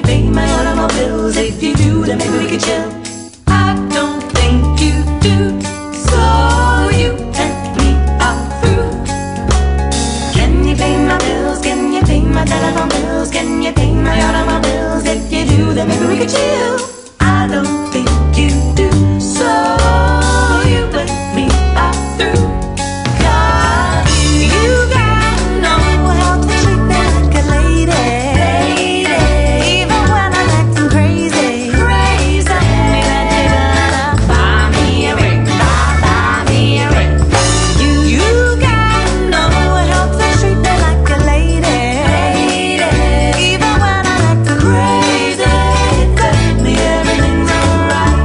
pay my automobiles? If you do, then maybe we could chill. I don't think you do, so you and me are through. Can you pay my bills? Can you pay my telephone bills? Can you pay my automobiles? If you do, then maybe we could chill. I don't think you do, so you and me are through. 'Cause you gotta know how to treat me like a lady, even when I'm acting crazy. Crazy, me that you gotta buy me a ring, buy me a ring. You gotta know how to treat me like a lady, even when I'm acting crazy. Tell me everything's alright.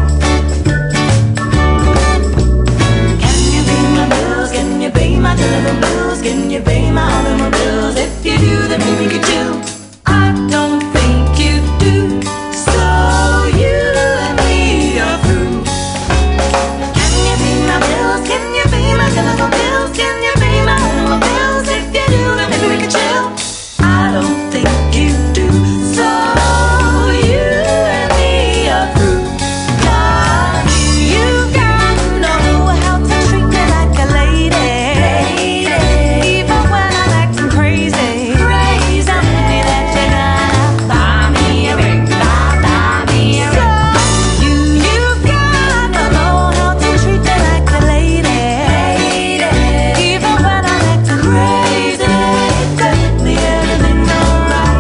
Can you pay my bills? Can you pay my telephone bills? Can you pay my automobiles? If you do, then maybe we could chill. I don't think you do, so you and me are through. Can you pay my bills? Can you pay my telephone bills? Can you pay my automobiles? If you do, then maybe we could chill. I don't think you do, so you and me are through. 'Cause you gotta know how to treat me like a lady, even when I'm acting crazy. Crazy, me that you gotta buy me a ring, buy me a ring. So you gotta know how to treat me like a lady, even when I'm acting crazy. Tell me everything's alright.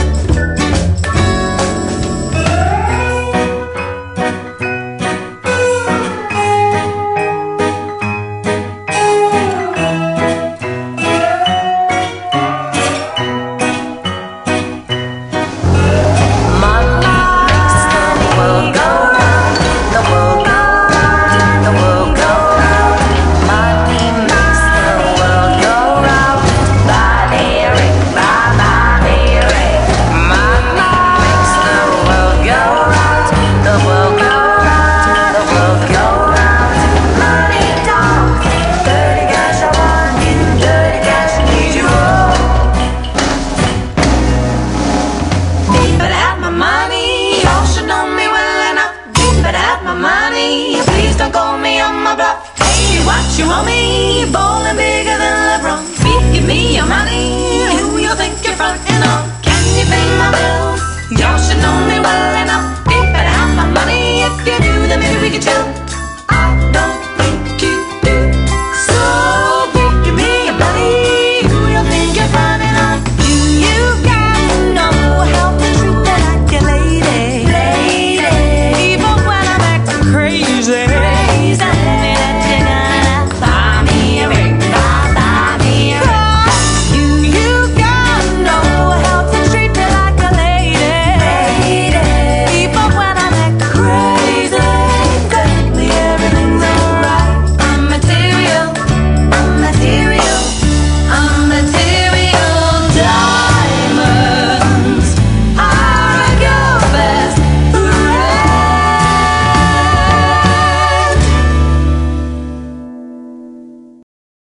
Money makes the world go round, the world go round, the world go round. Money makes the world go round. Buy me a ring, buy me a ring. Money makes the world go round, the world go round, the world go round. Money talks, dirty cash I want you, dirty cash I need you all. But have my money, y'all should know me well enough. But have my money, please don't call me on my bluff. Hey, what you want me, bowling bigger than LeBron? Give me your money, who you think you're frontin' on?